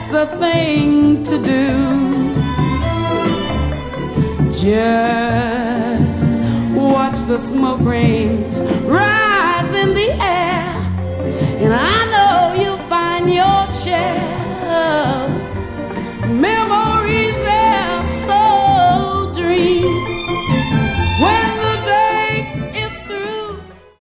the thing to do. Just watch the smoke rings rise